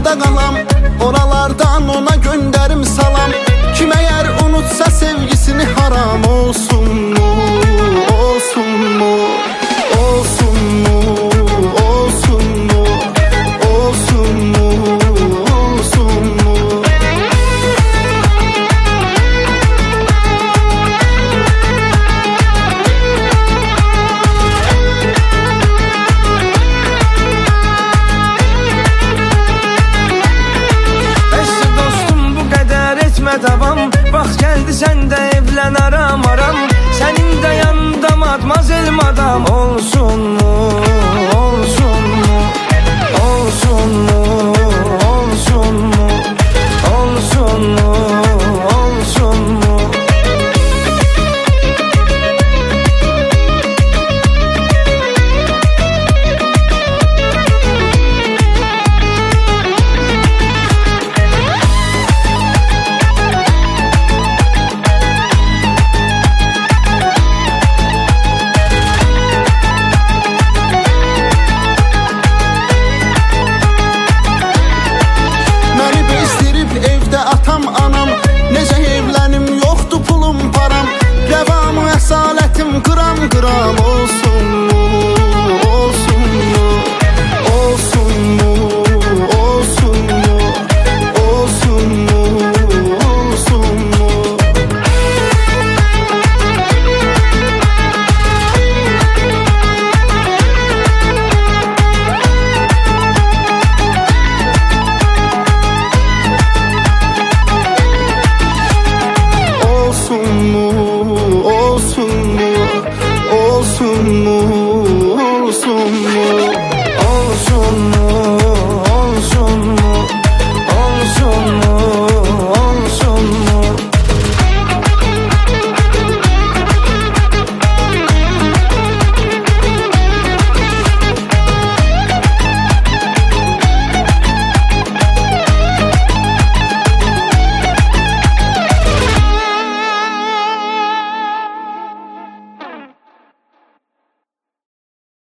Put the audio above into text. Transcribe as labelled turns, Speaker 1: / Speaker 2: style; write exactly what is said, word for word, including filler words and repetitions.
Speaker 1: harda qalam, oralardan ona göndərim salam. Kim əgər unutsa sevgisini haram olsun mu, olsun mu, olsun mu, olsun mu, olsun mu, olsun mu?
Speaker 2: Bəs dostum bu qədər etmə davam, vaxt gəldi sən də evlən aram aram. Sənin də yanında madmazel madam olsun.